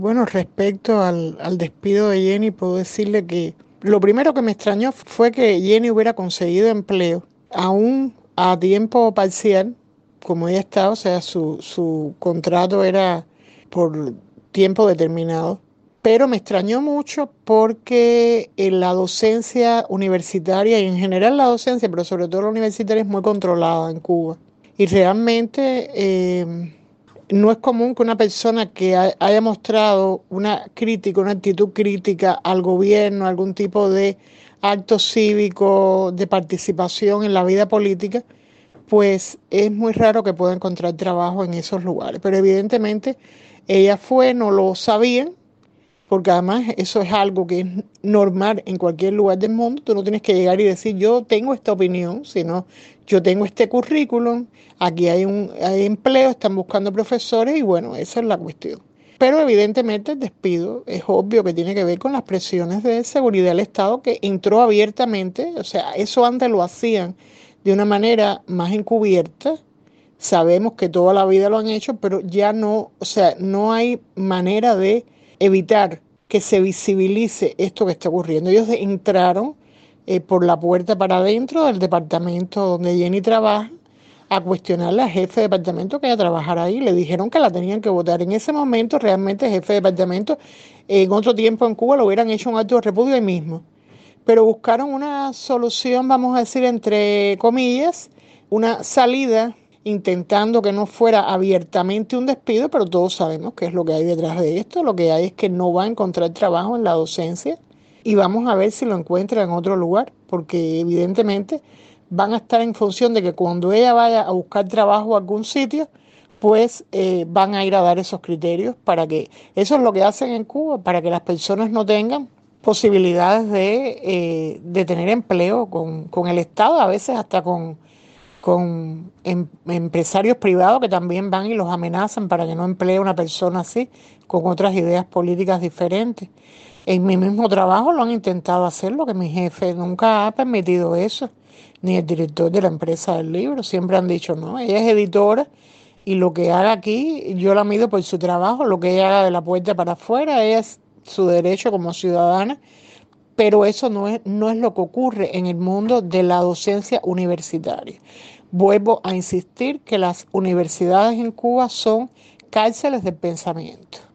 Bueno, respecto al despido de Jenny, puedo decirle que lo primero que me extrañó fue que Jenny hubiera conseguido empleo, aún a tiempo parcial, como ella estaba, o sea, su contrato era por tiempo determinado. Pero me extrañó mucho porque la docencia universitaria y en general la docencia, pero sobre todo la universitaria, es muy controlada en Cuba. Y realmente no es común que una persona que haya mostrado una crítica, una actitud crítica al gobierno, algún tipo de acto cívico, de participación en la vida política, pues es muy raro que pueda encontrar trabajo en esos lugares. Pero evidentemente ella fue, no lo sabían, porque además eso es algo que es normal en cualquier lugar del mundo. Tú no tienes que llegar y decir yo tengo esta opinión, sino yo tengo este currículum, aquí hay empleo, están buscando profesores y bueno, esa es la cuestión. Pero evidentemente el despido es obvio que tiene que ver con las presiones de seguridad del Estado que entró abiertamente, o sea, eso antes lo hacían de una manera más encubierta. Sabemos que toda la vida lo han hecho, pero ya no, o sea, no hay manera de evitar que se visibilice esto que está ocurriendo. Ellos entraron por la puerta para adentro del departamento donde Jenny trabaja a cuestionarle al jefe de departamento que ella trabajara ahí. Le dijeron que la tenían que votar. En ese momento, realmente, el jefe de departamento, en otro tiempo en Cuba, lo hubieran hecho un acto de repudio ahí mismo. Pero buscaron una solución, vamos a decir, entre comillas, una salida, intentando que no fuera abiertamente un despido, pero todos sabemos qué es lo que hay detrás de esto. Lo que hay es que no va a encontrar trabajo en la docencia y vamos a ver si lo encuentra en otro lugar, porque evidentemente van a estar en función de que cuando ella vaya a buscar trabajo a algún sitio, pues van a ir a dar esos criterios para que, eso es lo que hacen en Cuba, para que las personas no tengan posibilidades de tener empleo con el Estado, a veces hasta con empresarios privados que también van y los amenazan para que no emplee una persona así, con otras ideas políticas diferentes. En mi mismo trabajo lo han intentado hacer, lo que mi jefe nunca ha permitido eso, ni el director de la empresa del libro. Siempre han dicho, no, ella es editora y lo que haga aquí, yo la mido por su trabajo, lo que ella haga de la puerta para afuera es su derecho como ciudadana, pero eso no es lo que ocurre en el mundo de la docencia universitaria. Vuelvo a insistir que las universidades en Cuba son cárceles del pensamiento.